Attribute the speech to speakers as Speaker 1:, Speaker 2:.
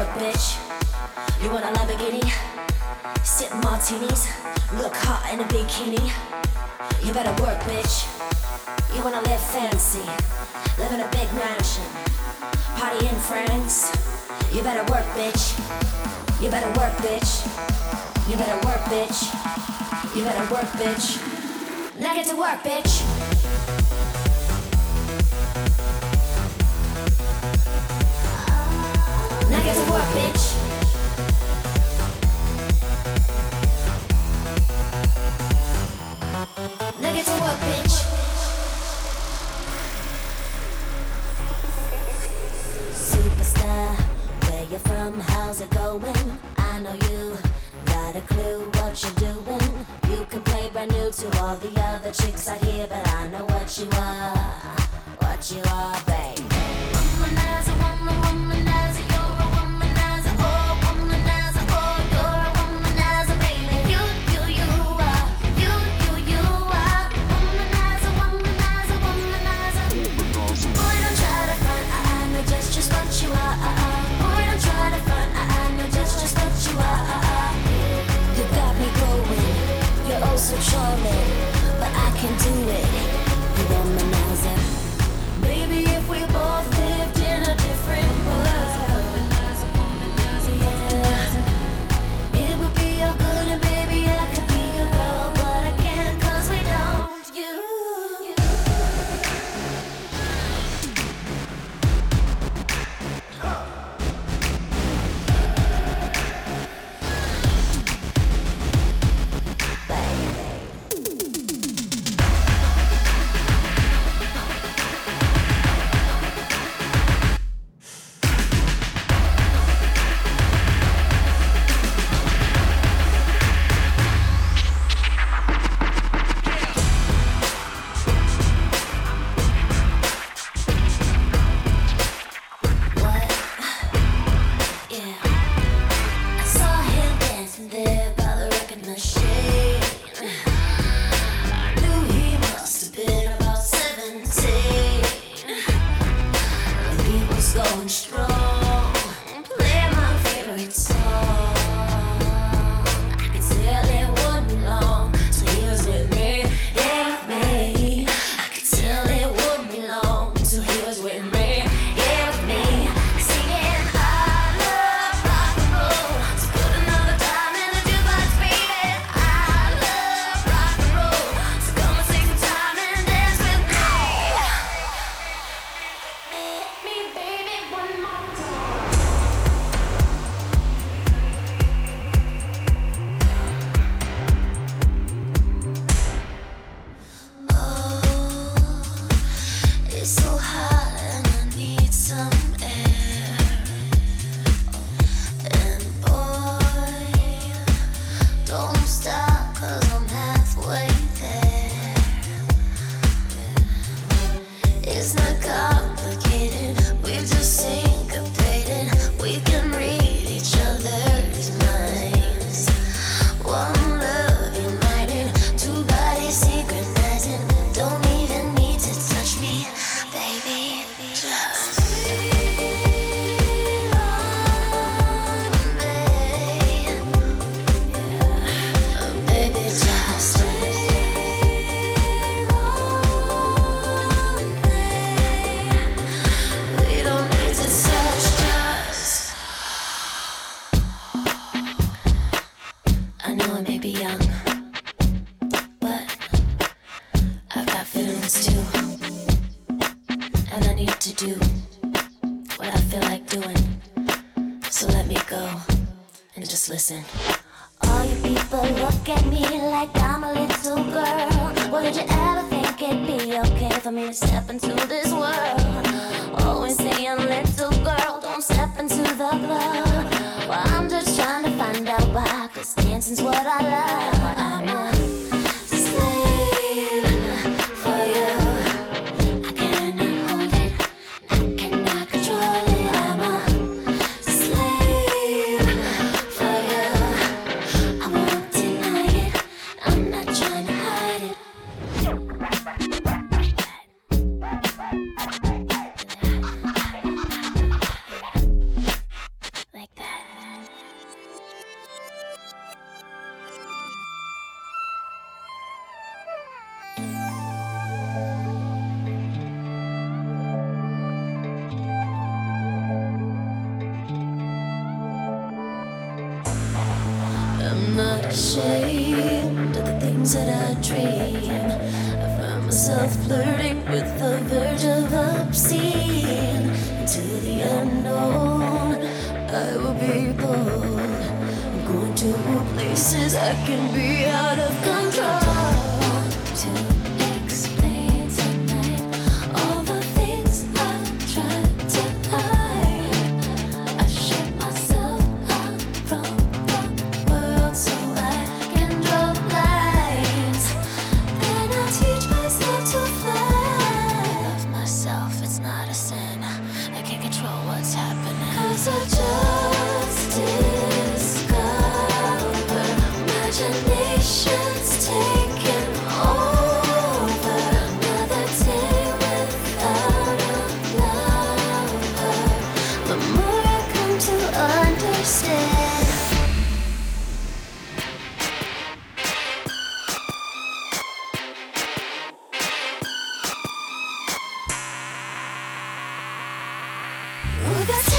Speaker 1: work, bitch. You want a Lamborghini? Sip martinis, look hot in a bikini. You better work, bitch. You wanna live fancy, live in a big mansion, party in France. You better work, bitch. You better work, bitch. You better work, bitch. You better work, bitch. Now get to work, bitch. Now get to work, bitch. Now get to work, bitch. Superstar, where you from? How's it going? I know you got a clue what you're doing. You can play brand new to all the other chicks out here, but I know what you are, babe. Womanizer, womanizer, you're a womanizer, oh, womanizer, oh, you're a womanizer, baby. You are, you are, womanizer, womanizer, womanizer. Boy, don't try to front, I know just what you are. Boy, don't try to front, I know just what you are. You got me going, you're oh so charming, but I can do it. You womanizer. Maybe if we both lived in a different world, yeah, it would be all good and baby I could be your girl, but I can't 'cause we don't. You. Going strong, play my favorite song. I could tell it wouldn't be long till he was with me, yeah, with me. I could tell it wouldn't be long till he was with me, yeah, with me. Singing I love rock and roll, so put another dime in the jukebox, baby. I love rock and roll, so come and take some time and dance with me. Me, baby, one more time. Oh, it's so hot and I need some air. And boy, don't stop 'cause I'm halfway there. It's not complicated, we've just syncopated. We can read each other's minds. One love united, two bodies synchronizing. Don't even need to touch me, baby. Just lean on me. Baby, just lean on me. We don't need to touch, just. I know I may be young, but I've got feelings too. And I need to do what I feel like doing. So let me go and just listen. All you people look at me like I'm a little girl. Well, did you ever think it'd be okay for me to step into this world? Always saying, little girl, don't step into the club. Well, I'm just trying to find out why, 'cause dancing's what I love. I'm a slave for you. I cannot hold it, I cannot control it. I'm a slave for you. I won't deny it, I'm not trying to hide it. Like that. ashamed of the things that I dream. I find myself flirting with the verge of obscene. Into the unknown, I will be bold. I'm going to places I can be out of control. To explain tonight all the things I tried to hide. I shut myself out from the world so I can draw lines. Then I teach myself to fly. Love myself, it's not a sin. I can't control what's happening. 'Cause I just discover imagination's taken over. Another day without a lover. The more I come to understand. Oh, that's